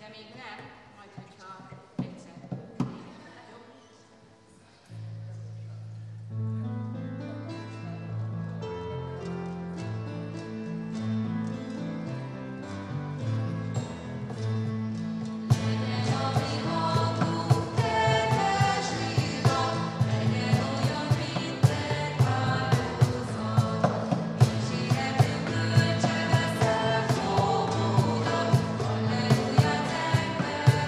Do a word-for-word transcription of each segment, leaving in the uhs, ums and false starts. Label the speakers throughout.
Speaker 1: még nem, majd hogyha egyszer. Jó?
Speaker 2: Alleluia,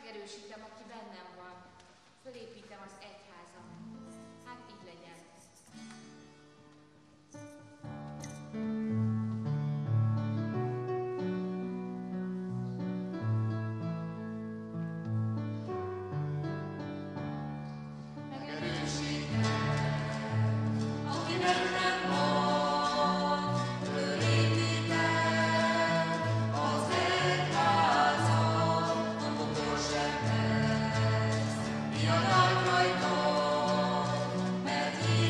Speaker 1: megerősítem, aki bennem van. Fölépítem az egyházam. Hát így legyen.
Speaker 2: Rajta, mert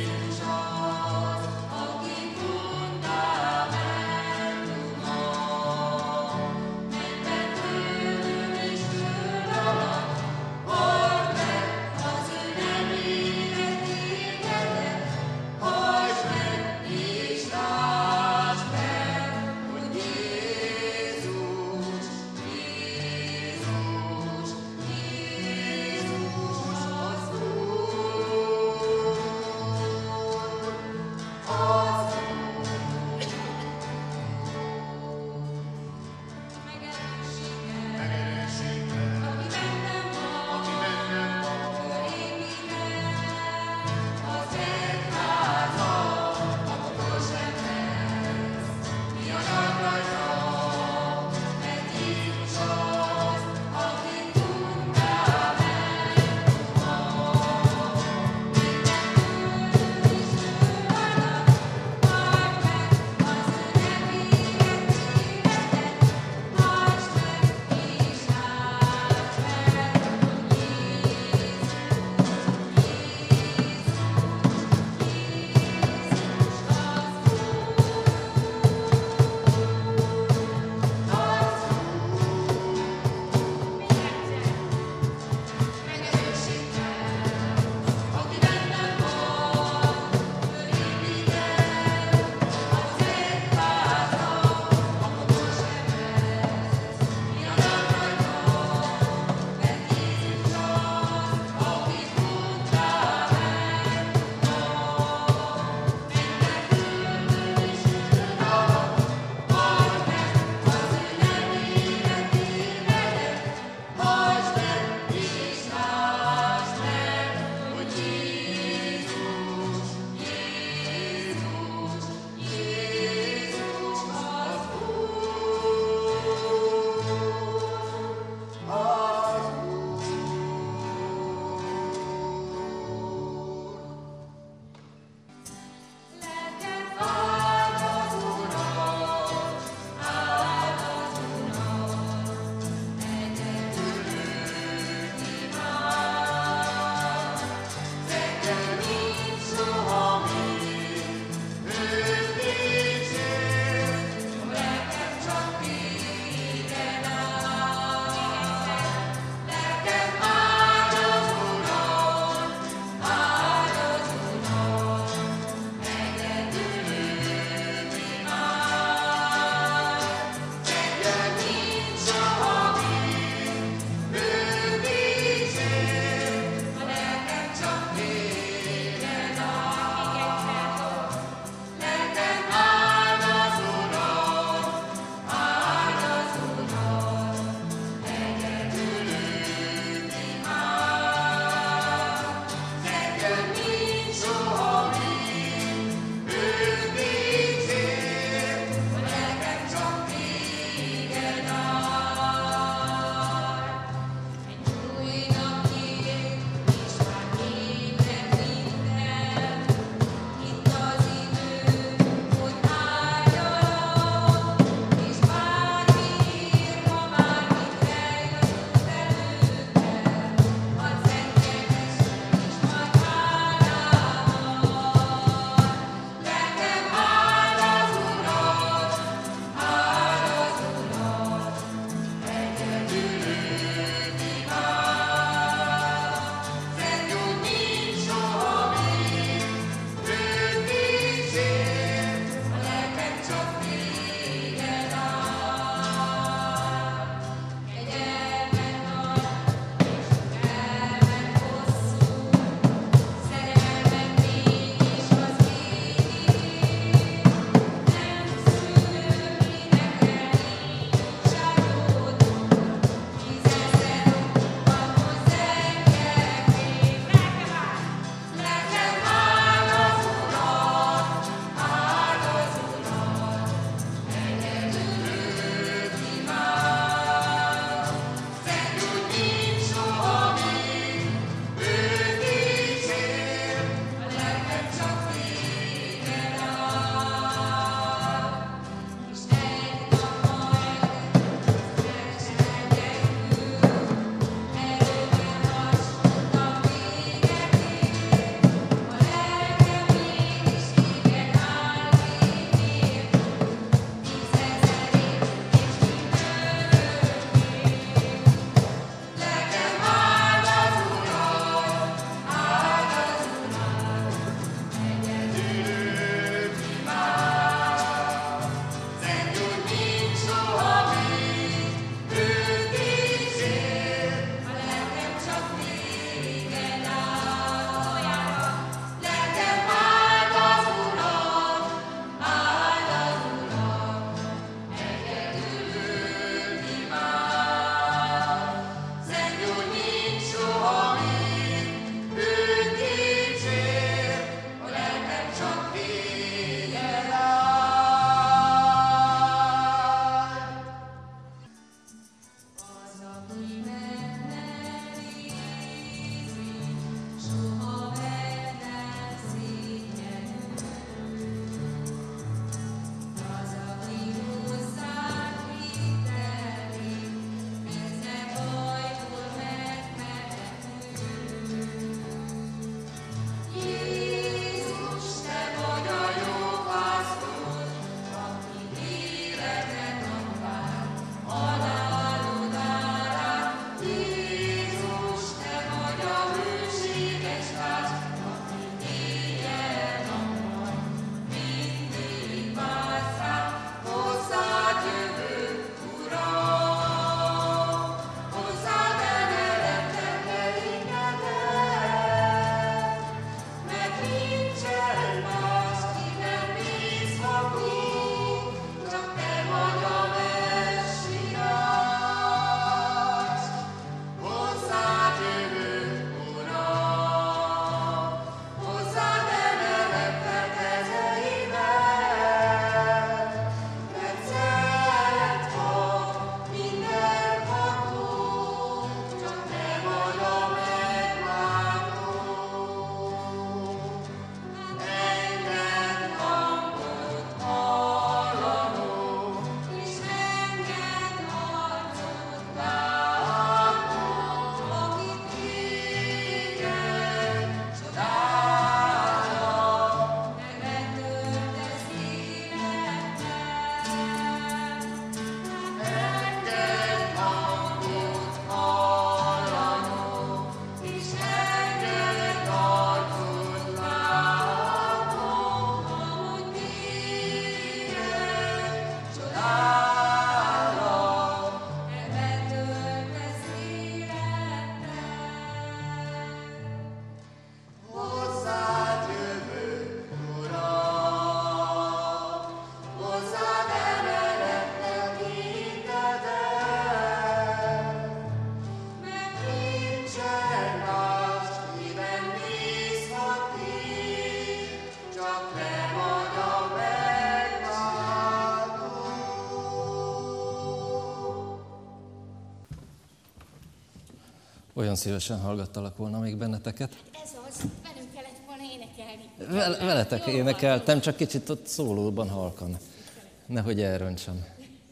Speaker 2: Olyan szívesen hallgattalak volna még benneteket.
Speaker 1: Ez az, velünk kellett volna énekelni.
Speaker 2: Vel- veletek énekeltem, csak kicsit ott szólóban halkan. Nehogy elrontsam.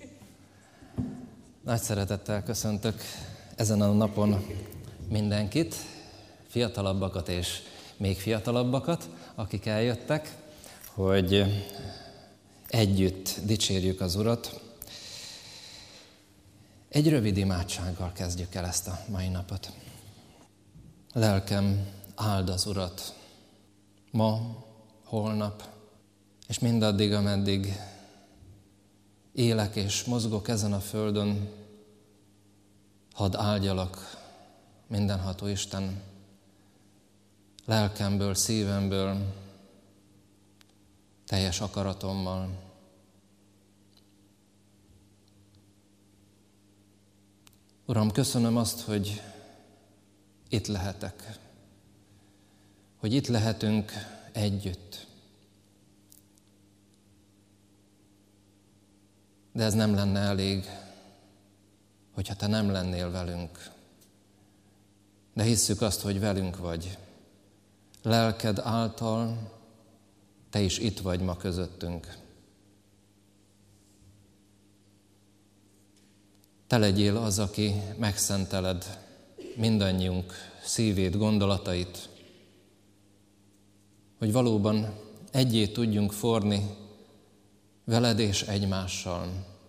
Speaker 2: Nagy szeretettel köszöntök ezen a napon mindenkit, fiatalabbakat és még fiatalabbakat, akik eljöttek, hogy együtt dicsérjük az Urat. Egy rövid imádsággal kezdjük el ezt a mai napot. Lelkem, áld az Urat ma, holnap, és mindaddig, ameddig élek és mozgok ezen a földön, hadd áldjalak, mindenható Isten, lelkemből, szívemből, teljes akaratommal. Uram, köszönöm azt, hogy itt lehetek, hogy itt lehetünk együtt. De ez nem lenne elég, hogyha Te nem lennél velünk. De hisszük azt, hogy velünk vagy. Lelked által Te is itt vagy ma közöttünk. Te legyél az, aki megszenteled mindannyiunk szívét, gondolatait, hogy valóban egyé tudjunk forni veled és egymással.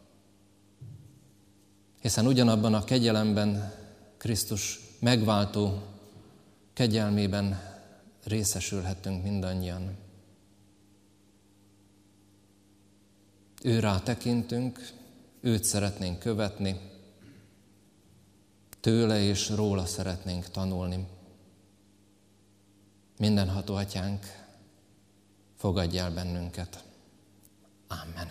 Speaker 2: Hiszen ugyanabban a kegyelemben, Krisztus megváltó kegyelmében részesülhetünk mindannyian. Ő rá tekintünk, őt szeretnénk követni, tőle és róla szeretnénk tanulni. Mindenható Atyánk, fogadj el bennünket. Amen.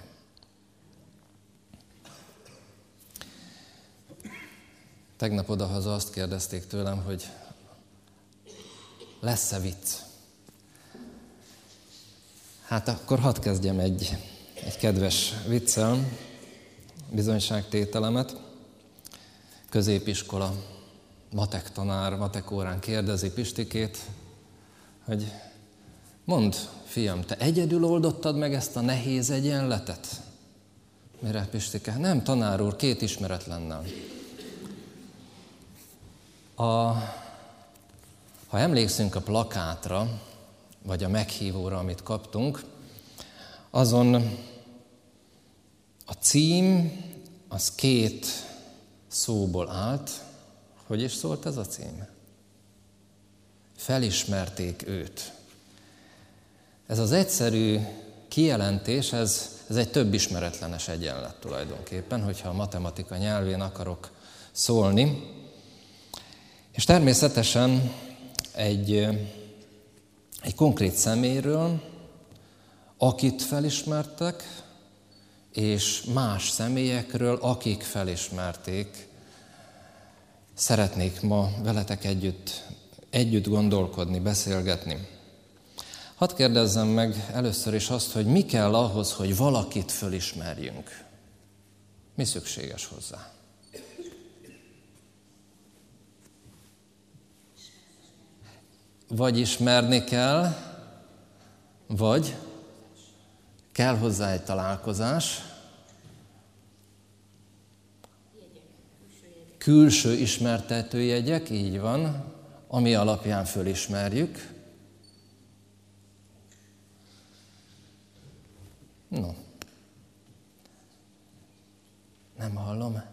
Speaker 2: Tegnap odahaza azt kérdezték tőlem, hogy lesz-e vicc? Hát akkor hadd kezdjem egy, egy kedves viccel, bizonyságtételemet. Középiskola matek tanár, matek órán kérdezi Pistikét, hogy mondd, fiam, te egyedül oldottad meg ezt a nehéz egyenletet? Mire Pistike? Nem, tanár úr, két ismeretlennel. A, ha emlékszünk a plakátra, vagy a meghívóra, amit kaptunk, azon a cím az két szóból állt. Hogy is szólt ez a cím? Felismerték őt. Ez az egyszerű kijelentés, ez, ez egy több ismeretlenes egyenlet tulajdonképpen, hogyha a matematika nyelvén akarok szólni. És természetesen egy, egy konkrét személyről, akit felismertek, és más személyekről, akik felismerték, szeretnék ma veletek együtt, együtt gondolkodni, beszélgetni. Hadd kérdezzem meg először is azt, hogy mi kell ahhoz, hogy valakit fölismerjünk. Mi szükséges hozzá? Vagy ismerni kell, vagy kell hozzá egy találkozás, külső ismertetőjegyek, így van, ami alapján fölismerjük. No. Nem hallom.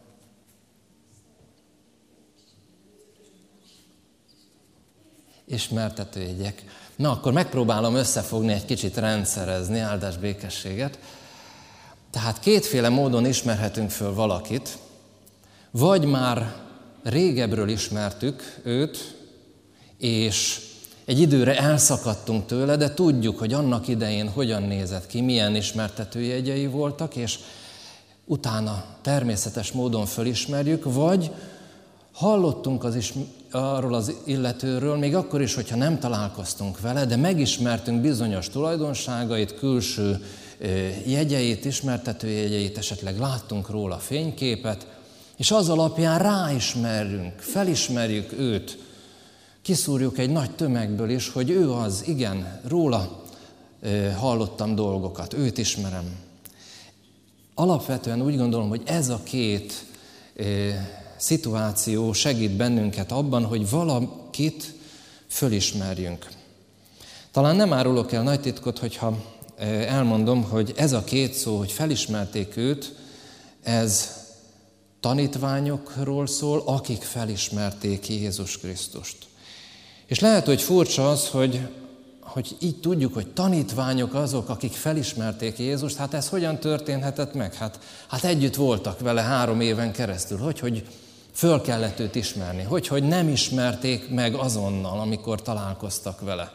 Speaker 2: Ismertetőjegyek. Na, akkor megpróbálom összefogni, egy kicsit rendszerezni, áldás békességet. Tehát kétféle módon ismerhetünk föl valakit, vagy már régebbről ismertük őt, és egy időre elszakadtunk tőle, de tudjuk, hogy annak idején hogyan nézett ki, milyen ismertetőjegyei voltak, és utána természetes módon fölismerjük, vagy hallottunk az is, arról az illetőről, még akkor is, hogyha nem találkoztunk vele, de megismertünk bizonyos tulajdonságait, külső jegyeit, ismertetőjegyeit, esetleg láttunk róla fényképet, és az alapján ráismerjünk, felismerjük őt, kiszúrjuk egy nagy tömegből is, hogy ő az, igen, róla e, hallottam dolgokat, őt ismerem. Alapvetően úgy gondolom, hogy ez a két e, szituáció segít bennünket abban, hogy valakit fölismerjünk. Talán nem árulok el nagy titkot, hogyha elmondom, hogy ez a két szó, hogy felismerték őt, ez tanítványokról szól, akik felismerték Jézus Krisztust. És lehet, hogy furcsa az, hogy, hogy így tudjuk, hogy tanítványok azok, akik felismerték Jézust, hát ez hogyan történhetett meg? Hát, hát együtt voltak vele három éven keresztül, hogy, hogy föl kellett őt ismerni, hogy, hogy nem ismerték meg azonnal, amikor találkoztak vele.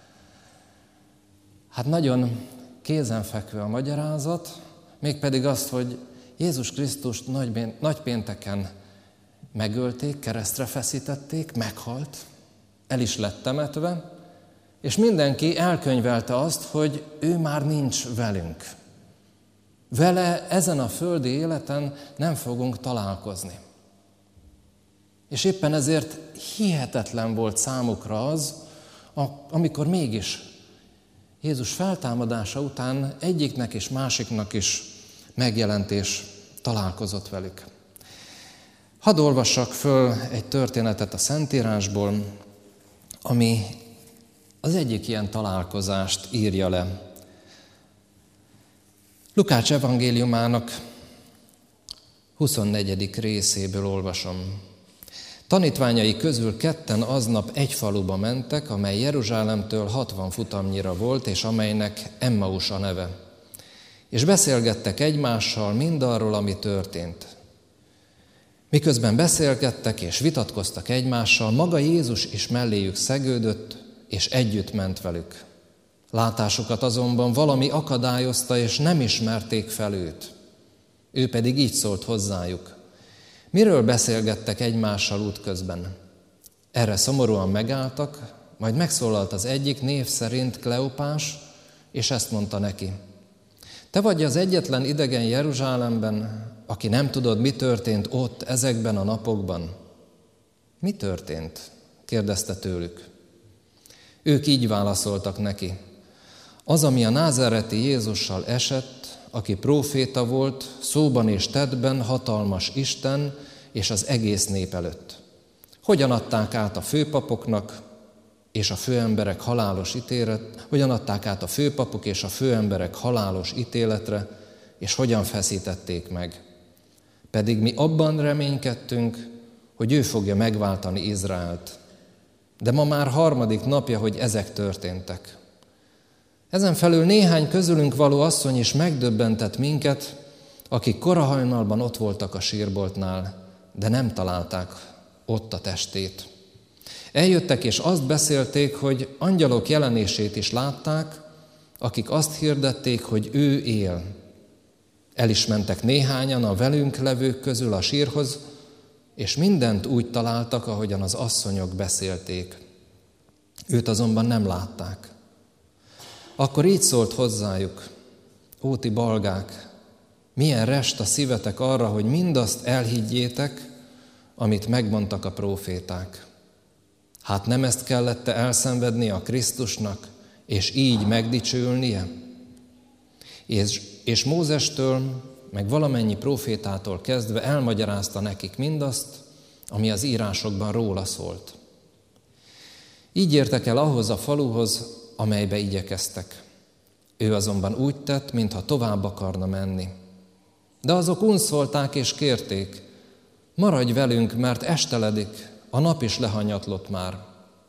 Speaker 2: Hát nagyon kézenfekvő a magyarázat, mégpedig azt, hogy Jézus Krisztust nagypénteken megölték, keresztre feszítették, meghalt, el is lett temetve, és mindenki elkönyvelte azt, hogy ő már nincs velünk. Vele ezen a földi életen nem fogunk találkozni. És éppen ezért hihetetlen volt számukra az, amikor mégis Jézus feltámadása után egyiknek és másiknak is megjelent és találkozott velük. Hadd olvassak föl egy történetet a Szentírásból, ami az egyik ilyen találkozást írja le. Lukács evangéliumának huszonnegyedik részéből olvasom. Tanítványai közül ketten aznap egy faluba mentek, amely Jeruzsálemtől hatvan futamnyira volt, és amelynek Emmaus a neve. És beszélgettek egymással mindarról, ami történt. Miközben beszélgettek és vitatkoztak egymással, maga Jézus is melléjük szegődött, és együtt ment velük. Látásukat azonban valami akadályozta, és nem ismerték fel őt. Ő pedig így szólt hozzájuk. Miről beszélgettek egymással útközben? Erre szomorúan megálltak, majd megszólalt az egyik név szerint Kleopás, és ezt mondta neki. Te vagy az egyetlen idegen Jeruzsálemben, aki nem tudod, mi történt ott ezekben a napokban. Mi történt? Kérdezte tőlük. Ők így válaszoltak neki. Az, ami a názáreti Jézussal esett, aki próféta volt, szóban és tettben hatalmas Isten és az egész nép előtt. Hogyan adták át a főpapoknak és a főemberek halálos ítélet, hogyan adták át a főpapok és a főemberek halálos ítéletre, és hogyan feszítették meg. Pedig mi abban reménykedtünk, hogy ő fogja megváltani Izraelt. De ma már harmadik napja, hogy ezek történtek. Ezen felül néhány közülünk való asszony is megdöbbentett minket, akik korahajnalban ott voltak a sírboltnál, de nem találták ott a testét. Eljöttek és azt beszélték, hogy angyalok jelenését is látták, akik azt hirdették, hogy ő él. El is mentek néhányan a velünk levők közül a sírhoz, és mindent úgy találtak, ahogyan az asszonyok beszélték. Őt azonban nem látták. Akkor így szólt hozzájuk, ó ti balgák, milyen rest a szívetek arra, hogy mindazt elhiggyétek, amit megmondtak a próféták. Hát nem ezt kellett elszenvednie a Krisztusnak, és így megdicsőülnie? És, és Mózestől, meg valamennyi prófétától kezdve elmagyarázta nekik mindazt, ami az írásokban róla szólt. Így értek el ahhoz a faluhoz, amelybe igyekeztek. Ő azonban úgy tett, mintha tovább akarna menni. De azok unszolták és kérték, maradj velünk, mert esteledik, a nap is lehanyatlott már.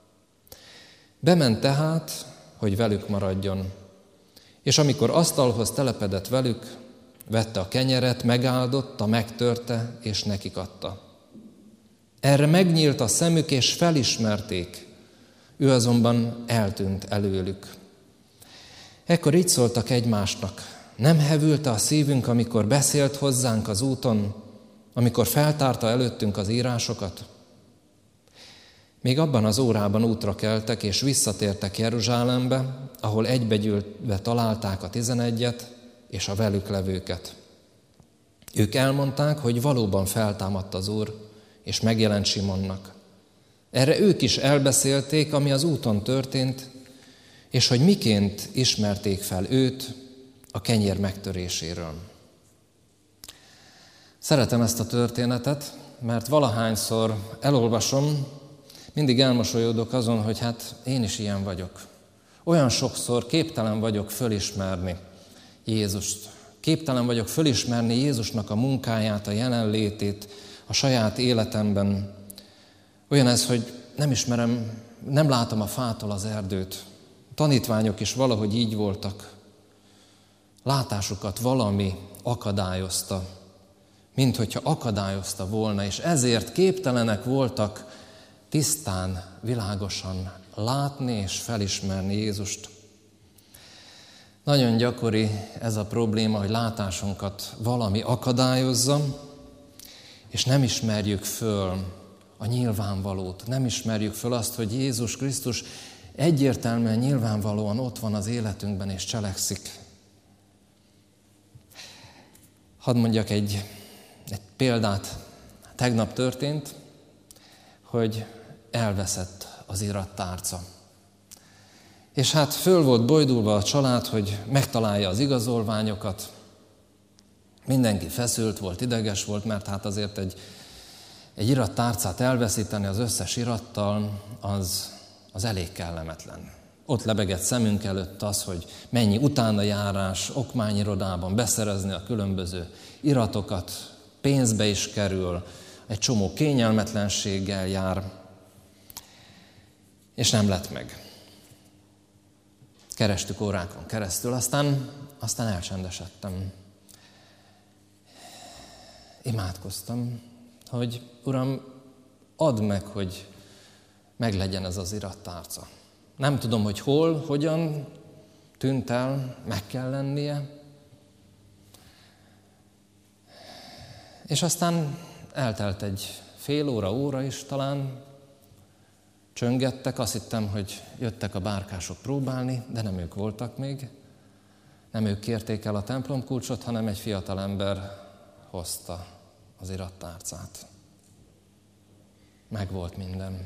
Speaker 2: Bement tehát, hogy velük maradjon. És amikor asztalhoz telepedett velük, vette a kenyeret, megáldotta, megtörte, és nekik adta. Erre megnyílt a szemük, és felismerték. Ő azonban eltűnt előlük. Ekkor így szóltak egymásnak. Nem hevülte a szívünk, amikor beszélt hozzánk az úton, amikor feltárta előttünk az írásokat? Még abban az órában útra keltek, és visszatértek Jeruzsálembe, ahol egybegyűlve találták a tizenegyet és a velük levőket. Ők elmondták, hogy valóban feltámadt az Úr, és megjelent Simonnak. Erre ők is elbeszélték, ami az úton történt, és hogy miként ismerték fel őt a kenyér megtöréséről. Szeretem ezt a történetet, mert valahányszor elolvasom, mindig elmosolyodok azon, hogy hát én is ilyen vagyok. Olyan sokszor képtelen vagyok fölismerni Jézust. Képtelen vagyok fölismerni Jézusnak a munkáját, a jelenlétét a saját életemben. Olyan ez, hogy nem ismerem, nem látom a fától az erdőt. A tanítványok is valahogy így voltak. Látásukat valami akadályozta, mint hogyha akadályozta volna, és ezért képtelenek voltak tisztán, világosan látni és felismerni Jézust. Nagyon gyakori ez a probléma, hogy látásunkat valami akadályozza, és nem ismerjük föl a nyilvánvalót. Nem ismerjük föl azt, hogy Jézus Krisztus egyértelműen, nyilvánvalóan ott van az életünkben és cselekszik. Hadd mondjak egy, egy példát. Tegnap történt, hogy elveszett az irattárca. És hát föl volt bojdulva a család, hogy megtalálja az igazolványokat. Mindenki feszült volt, ideges volt, mert hát azért egy, egy irattárcát elveszíteni az összes irattal, az, az elég kellemetlen. Ott lebegett szemünk előtt az, hogy mennyi utánajárás, okmányirodában beszerezni a különböző iratokat, pénzbe is kerül, egy csomó kényelmetlenséggel jár, és nem lett meg. Kerestük órákon keresztül, aztán, aztán elcsendesedtem. Imádkoztam, hogy Uram, add meg, hogy meglegyen ez az irattárca. Nem tudom, hogy hol, hogyan tűnt el, meg kell lennie. És aztán eltelt egy fél óra, óra is talán, csöngettek, azt hittem, hogy jöttek a bárkások próbálni, de nem ők voltak még. Nem ők kérték el a templomkulcsot, hanem egy fiatalember hozta az irattárcát. Megvolt minden.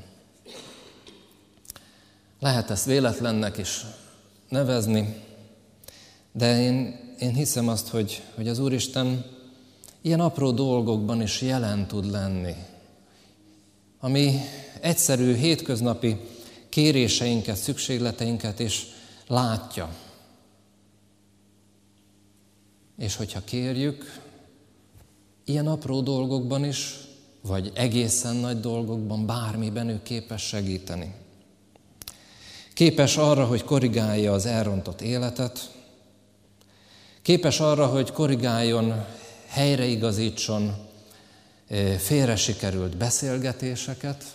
Speaker 2: Lehet ezt véletlennek is nevezni, de én, én hiszem azt, hogy, hogy az Úristen ilyen apró dolgokban is jelen tud lenni, ami egyszerű, hétköznapi kéréseinket, szükségleteinket is látja. És hogyha kérjük, ilyen apró dolgokban is, vagy egészen nagy dolgokban, bármiben ő képes segíteni. Képes arra, hogy korrigálja az elrontott életet, képes arra, hogy korrigáljon, helyreigazítson félre sikerült beszélgetéseket,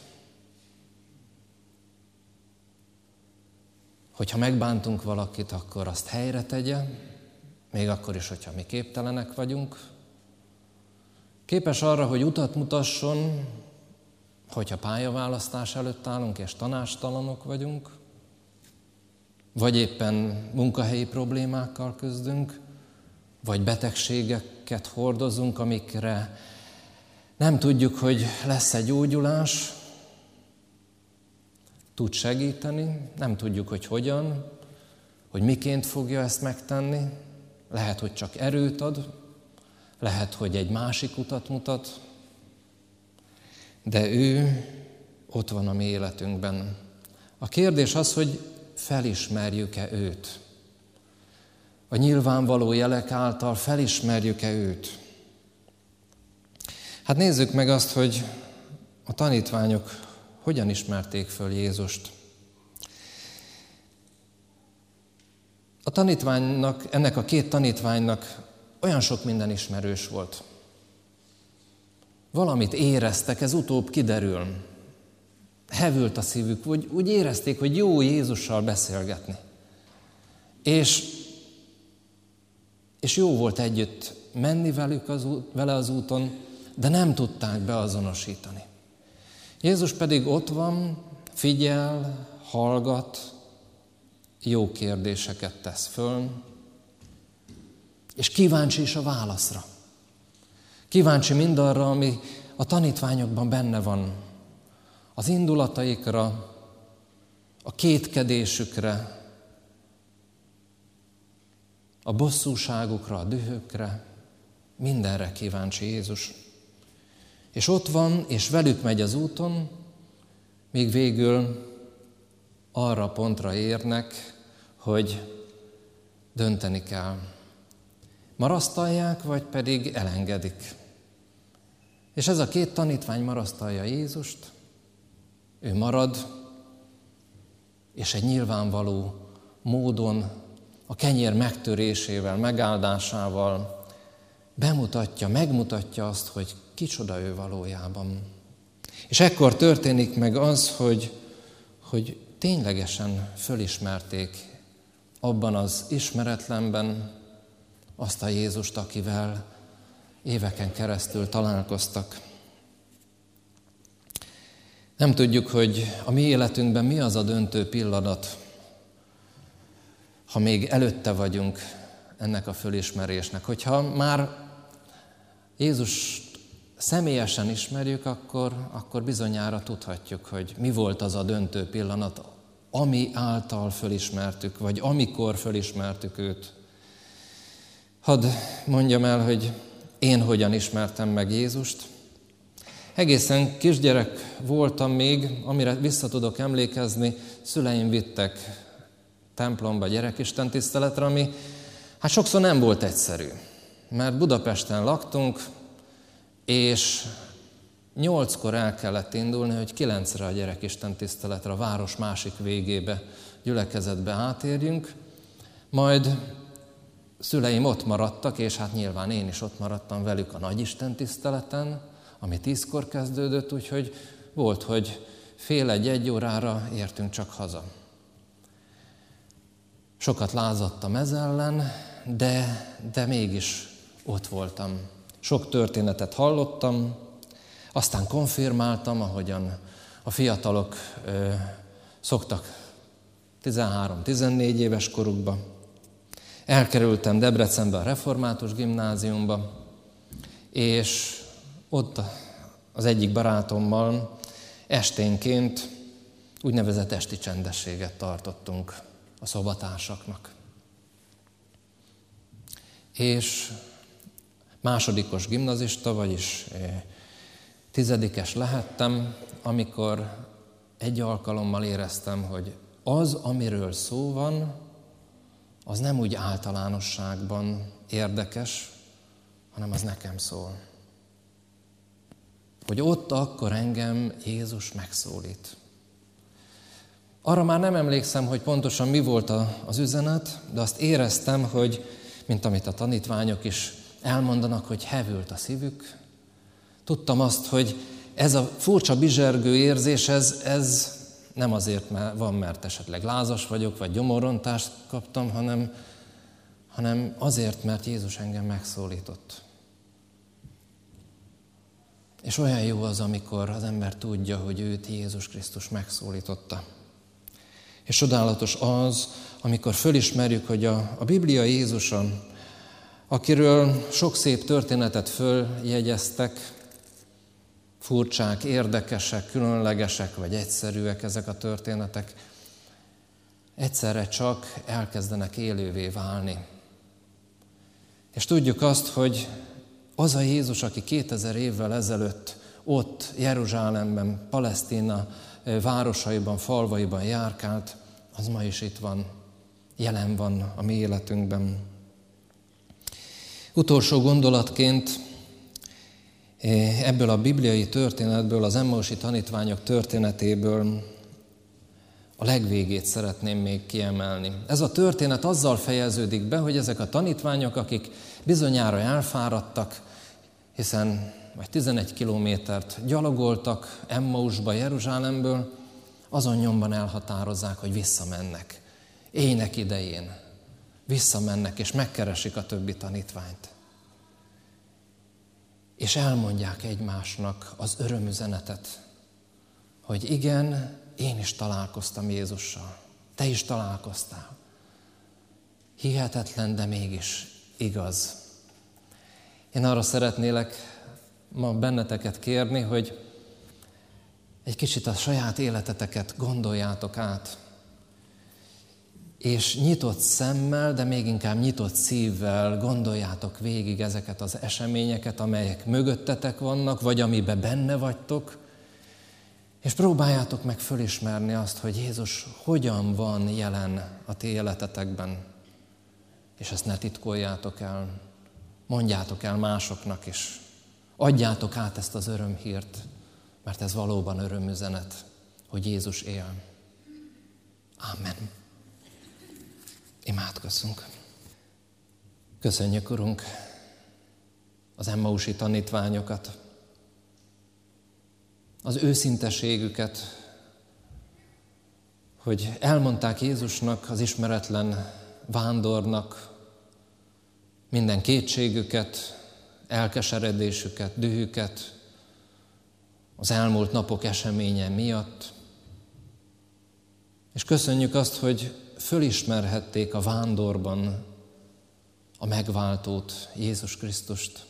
Speaker 2: hogyha megbántunk valakit, akkor azt helyre tegye, még akkor is, hogyha mi képtelenek vagyunk. Képes arra, hogy utat mutasson, hogyha pályaválasztás előtt állunk és tanástalanok vagyunk, vagy éppen munkahelyi problémákkal küzdünk, vagy betegségeket hordozunk, amikre nem tudjuk, hogy lesz-e gyógyulás, tud segíteni, nem tudjuk, hogy hogyan, hogy miként fogja ezt megtenni. Lehet, hogy csak erőt ad, lehet, hogy egy másik utat mutat, de ő ott van a mi életünkben. A kérdés az, hogy felismerjük-e őt. A nyilvánvaló jelek által felismerjük-e őt. Hát nézzük meg azt, hogy a tanítványok hogyan ismerték föl Jézust. A tanítványnak, ennek a két tanítványnak olyan sok minden ismerős volt. Valamit éreztek, ez utóbb kiderül. Hevült a szívük, úgy, úgy érezték, hogy jó Jézussal beszélgetni. És, és jó volt együtt menni velük az, vele az úton, de nem tudták beazonosítani. Jézus pedig ott van, figyel, hallgat, jó kérdéseket tesz föl, és kíváncsi is a válaszra. Kíváncsi mindarra, ami a tanítványokban benne van. Az indulataikra, a kétkedésükre, a bosszúságukra, a dühökre, mindenre kíváncsi Jézus. És ott van, és velük megy az úton, míg végül arra a pontra érnek, hogy dönteni kell. Marasztalják, vagy pedig elengedik. És ez a két tanítvány marasztalja Jézust, ő marad, és egy nyilvánvaló módon, a kenyér megtörésével, megáldásával bemutatja, megmutatja azt, hogy kicsoda ő valójában. És ekkor történik meg az, hogy, hogy ténylegesen fölismerték abban az ismeretlenben azt a Jézust, akivel éveken keresztül találkoztak. Nem tudjuk, hogy a mi életünkben mi az a döntő pillanat, ha még előtte vagyunk ennek a fölismerésnek. Hogyha már Jézust személyesen ismerjük, akkor, akkor bizonyára tudhatjuk, hogy mi volt az a döntő pillanat, ami által fölismertük, vagy amikor fölismertük őt. Hadd mondjam el, hogy én hogyan ismertem meg Jézust. Egészen kisgyerek voltam még, amire vissza tudok emlékezni, szüleim vittek templomba gyerekisten tiszteletre, ami hát sokszor nem volt egyszerű. Mert Budapesten laktunk, és nyolckor el kellett indulni, hogy kilencre a gyerekisten tiszteletre, a város másik végébe, gyülekezetbe átérjünk. Majd szüleim ott maradtak, és hát nyilván én is ott maradtam velük a nagyisten tiszteleten, ami tízkor kezdődött, úgyhogy volt, hogy fél egy-egy órára értünk csak haza. Sokat lázadtam ez ellen, de, de mégis ott voltam. Sok történetet hallottam, aztán konfirmáltam, ahogyan a fiatalok ö, szoktak tizenhárom-tizennégy éves korukba. Elkerültem Debrecenbe a református gimnáziumba, és ott az egyik barátommal esténként úgynevezett esti csendességet tartottunk a szobatársaknak. És másodikos gimnazista, vagyis tizedikes lehettem, amikor egy alkalommal éreztem, hogy az, amiről szó van, az nem úgy általánosságban érdekes, hanem az nekem szól. Hogy ott akkor engem Jézus megszólít. Arra már nem emlékszem, hogy pontosan mi volt az üzenet, de azt éreztem, hogy, mint amit a tanítványok is elmondanak, hogy hevült a szívük. Tudtam azt, hogy ez a furcsa bizsergő érzés, ez, ez nem azért van, mert esetleg lázas vagyok, vagy gyomorrontást kaptam, hanem, hanem azért, mert Jézus engem megszólított. És olyan jó az, amikor az ember tudja, hogy őt Jézus Krisztus megszólította. És csodálatos az, amikor fölismerjük, hogy a, a Biblia Jézusa, akiről sok szép történetet följegyeztek, furcsák, érdekesek, különlegesek vagy egyszerűek ezek a történetek, egyszerre csak elkezdenek élővé válni. És tudjuk azt, hogy az a Jézus, aki kétezer évvel ezelőtt ott Jeruzsálemben, Palesztina városaiban, falvaiban járkált, az ma is itt van, jelen van a mi életünkben. Utolsó gondolatként ebből a bibliai történetből, az Emmausi tanítványok történetéből a legvégét szeretném még kiemelni. Ez a történet azzal fejeződik be, hogy ezek a tanítványok, akik bizonyára elfáradtak, hiszen vagy tizenegy kilométert gyalogoltak Emmausba, Jeruzsálemből, azon nyomban elhatározzák, hogy visszamennek. Éjnek idején visszamennek, és megkeresik a többi tanítványt. És elmondják egymásnak az örömüzenetet, hogy igen, én is találkoztam Jézussal, te is találkoztál. Hihetetlen, de mégis igaz. Én arra szeretnélek ma benneteket kérni, hogy egy kicsit a saját életeteket gondoljátok át, és nyitott szemmel, de még inkább nyitott szívvel gondoljátok végig ezeket az eseményeket, amelyek mögöttetek vannak, vagy amiben benne vagytok, és próbáljátok meg fölismerni azt, hogy Jézus hogyan van jelen a ti életetekben, és ezt ne titkoljátok el, mondjátok el másoknak is, adjátok át ezt az örömhírt, mert ez valóban örömüzenet, hogy Jézus él. Amen. Imádkozzunk. Köszönjük, Urunk, az Emmausi tanítványokat, az őszinteségüket, hogy elmondták Jézusnak, az ismeretlen vándornak minden kétségüket, elkeseredésüket, dühüket az elmúlt napok eseménye miatt. És köszönjük azt, hogy fölismerhették a vándorban a megváltót, Jézus Krisztust.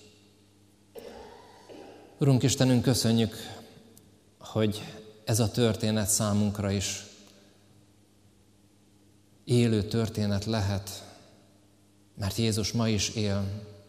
Speaker 2: Urunk Istenünk, köszönjük, hogy ez a történet számunkra is élő történet lehet, mert Jézus ma is él.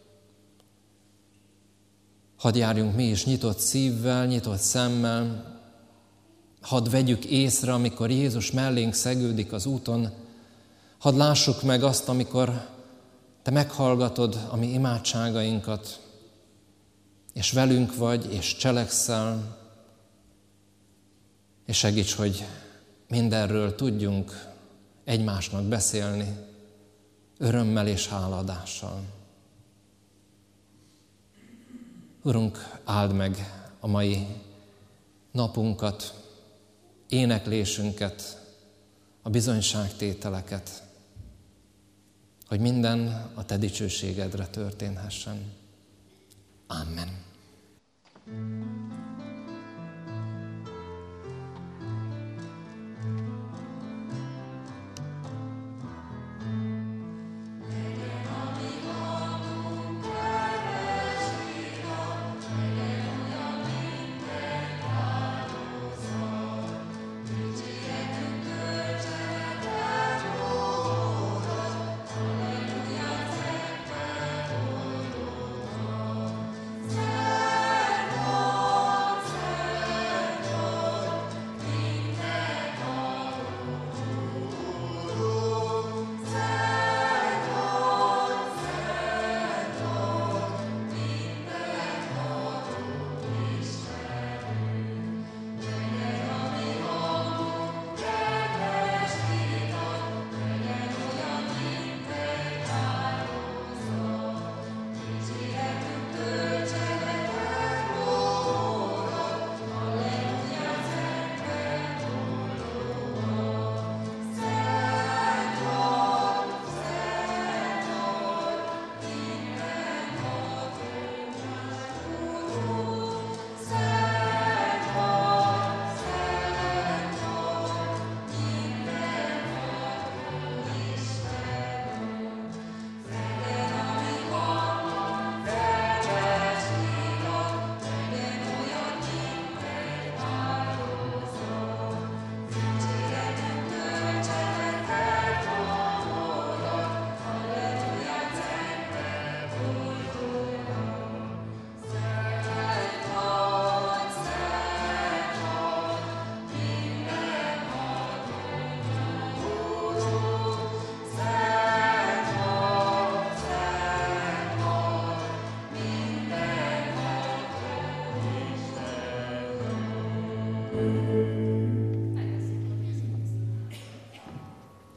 Speaker 2: Hadd járjunk mi is nyitott szívvel, nyitott szemmel, hadd vegyük észre, amikor Jézus mellénk szegődik az úton, hadd lássuk meg azt, amikor Te meghallgatod a mi imádságainkat, és velünk vagy, és cselekszel, és segíts, hogy mindenről tudjunk egymásnak beszélni, örömmel és háladással. Urunk, áld meg a mai napunkat, éneklésünket, a bizonyságtételeket, hogy minden a Te dicsőségedre történhessen. Amen.